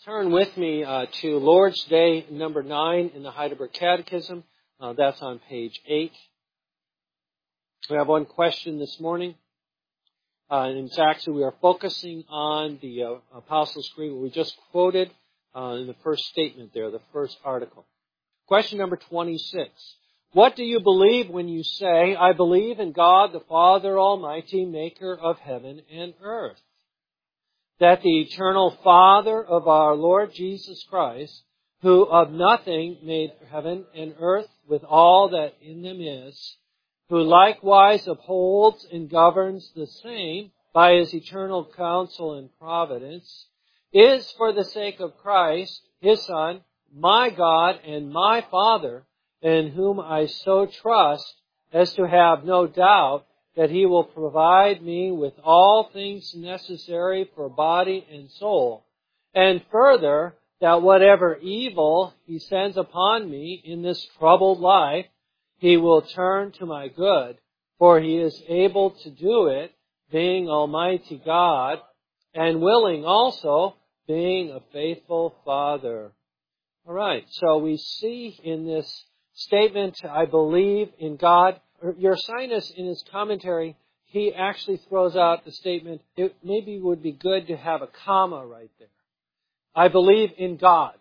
Turn with me to Lord's Day number 9 in the Heidelberg Catechism. That's on page 8. We have one question this morning. And it's actually, we are focusing on the Apostles' Creed, we just quoted in the first statement there, the first article. Question number 26. What do you believe when you say, I believe in God the Father Almighty, maker of heaven and earth? That the eternal Father of our Lord Jesus Christ, who of nothing made heaven and earth with all that in them is, who likewise upholds and governs the same by his eternal counsel and providence, is for the sake of Christ, his Son, my God and my Father, in whom I so trust as to have no doubt that he will provide me with all things necessary for body and soul, and further, that whatever evil he sends upon me in this troubled life, he will turn to my good, for he is able to do it, being Almighty God, and willing also, being a faithful Father. All right, so we see in this statement, I believe in God. Ursinus, in his commentary, he actually throws out the statement, it maybe would be good to have a comma right there. I believe in God,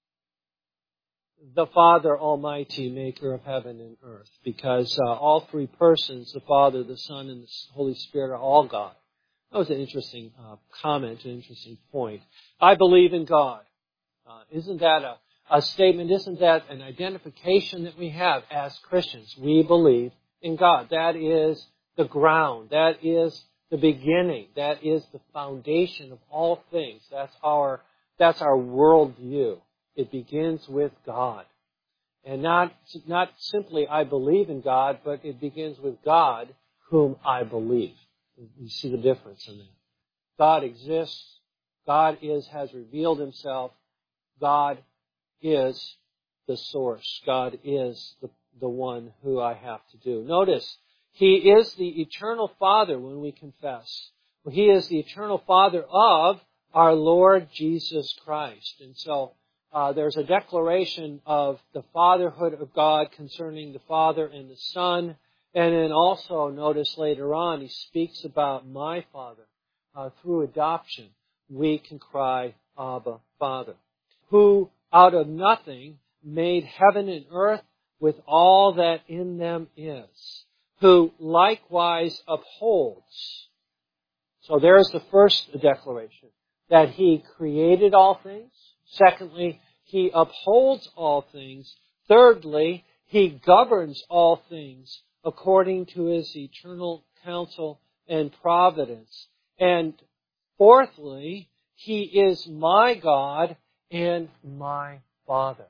the Father Almighty, maker of heaven and earth, because all three persons, the Father, the Son, and the Holy Spirit, are all God. That was an interesting comment, an interesting point. I believe in God. Isn't that a statement? Isn't that an identification that we have as Christians? We believe in God. That is the ground. That is the beginning. That is the foundation of all things. That's our worldview. It begins with God. And not simply I believe in God, but it begins with God whom I believe. You see the difference in that. God exists. God has revealed himself. God is the source. God is the one who I have to do. Notice, he is the eternal Father when we confess. He is the eternal Father of our Lord Jesus Christ. And so there's a declaration of the fatherhood of God concerning the Father and the Son. And then also notice later on he speaks about my Father. Through adoption, we can cry, Abba, Father. Who out of nothing made heaven and earth with all that in them is, who likewise upholds. So there's the first declaration, that he created all things. Secondly, he upholds all things. Thirdly, he governs all things according to his eternal counsel and providence. And fourthly, he is my God and my Father.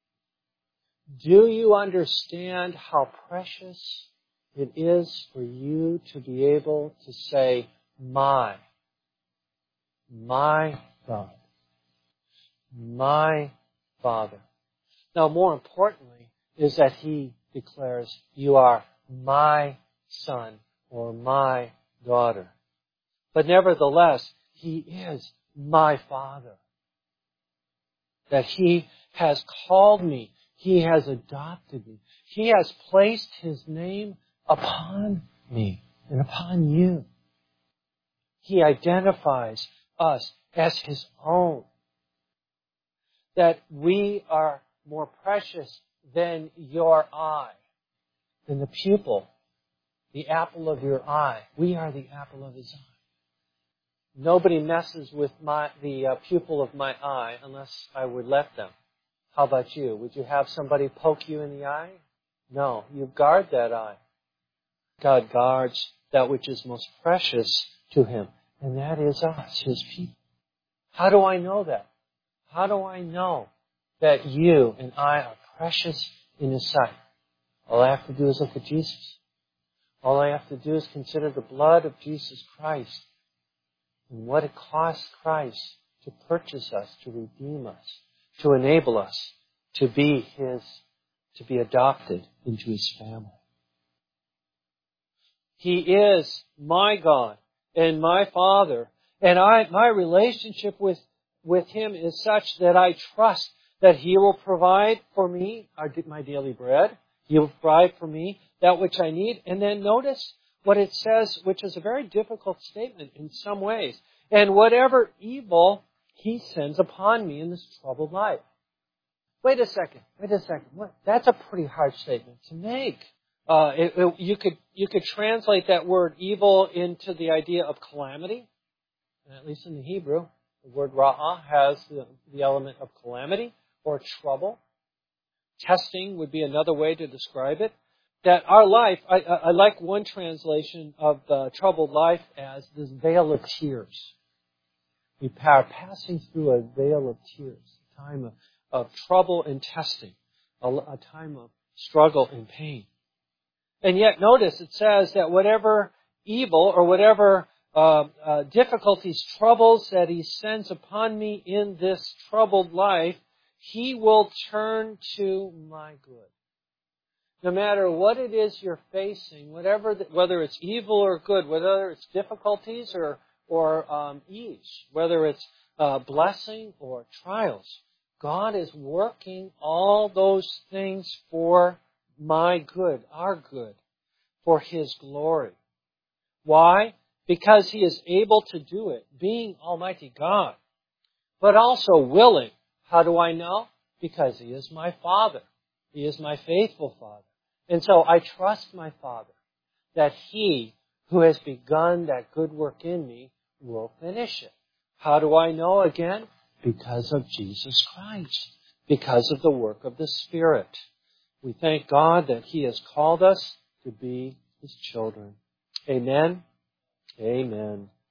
Do you understand how precious it is for you to be able to say, my God, my Father? Now, more importantly, is that he declares, you are my son or my daughter. But nevertheless, he is my Father. That he has called me. He has adopted me. He has placed his name upon me and upon you. He identifies us as his own. That we are more precious than your eye, than the pupil, the apple of your eye. We are the apple of his eye. Nobody messes with the pupil of my eye unless I would let them. How about you? Would you have somebody poke you in the eye? No, you guard that eye. God guards that which is most precious to him, and that is us, his people. How do I know that? How do I know that you and I are precious in his sight? All I have to do is look at Jesus. All I have to do is consider the blood of Jesus Christ and what it cost Christ to purchase us, to redeem us, to enable us to be adopted into his family. He is my God and my Father, and my relationship with with Him is such that I trust that He will provide for me my daily bread. He will provide for me that which I need. And then notice what it says, which is a very difficult statement in some ways. And whatever evil He sends upon me in this troubled life. Wait a second. What? That's a pretty hard statement to make. You could translate that word evil into the idea of calamity. At least in the Hebrew, the word ra'ah has the element of calamity or trouble. Testing would be another way to describe it. That our life, I like one translation of the troubled life as this veil of tears. We are passing through a veil of tears, a time of trouble and testing, a time of struggle and pain. And yet notice it says that whatever evil or whatever difficulties, troubles that He sends upon me in this troubled life, He will turn to my good. No matter what it is you're facing, whether it's evil or good, whether it's difficulties or ease, whether it's blessing or trials, God is working all those things for my good, our good, for His glory. Why? Because He is able to do it, being Almighty God, but also willing. How do I know? Because He is my Father. He is my faithful Father. And so I trust my Father that He who has begun that good work in me will finish it. How do I know again? Because of Jesus Christ. Because of the work of the Spirit. We thank God that He has called us to be His children. Amen. Amen.